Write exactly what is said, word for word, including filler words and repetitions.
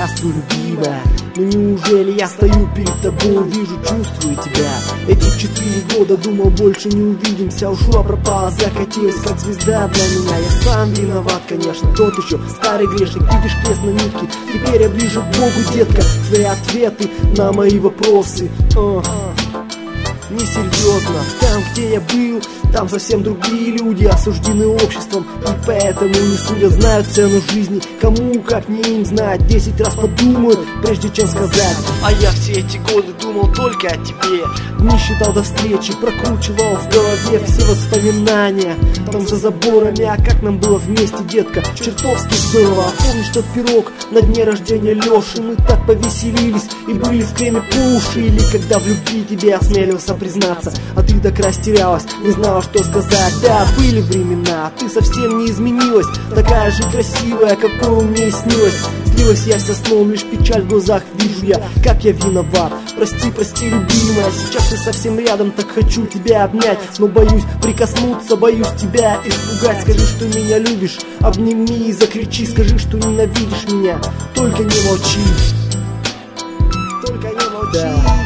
здравствуй, любимая. Ну неужели я стою перед тобой, вижу, чувствую тебя. Эти четыре года думал, больше не увидимся. Ушла, пропала, закатилась, как звезда для меня. Я сам виноват, конечно, тот еще старый грешник. Видишь крест на нитке, теперь я ближе к Богу, детка. Твои ответы на мои вопросы О, несерьезно. Там, где я был, там совсем другие люди, осуждены обществом, и поэтому не судят, знают цену жизни. Кому, как не им, знать, десять раз подумают, прежде чем сказать. А я все эти годы думал только о тебе. Не считал до встречи, прокручивал в голове все воспоминания. Там за заборами, а как нам было вместе, детка, чертовски здорово. Помнишь тот пирог на дне рождения Леши? Мы так повеселились и были в креме по уши. Или когда в любви тебе осмелился признаться, а ты так растерялась, не знала, что сказать. Да, были времена, ты совсем не изменилась, такая же красивая, какой мне и снилась. Слилась я со сном, лишь печаль в глазах вижу я, как я виноват. Прости, прости, любимая, сейчас ты совсем рядом, так хочу тебя обнять, но боюсь прикоснуться, боюсь тебя испугать. Скажи, что меня любишь, обними и закричи, скажи, что ненавидишь меня, только не молчи, только не молчи. Да.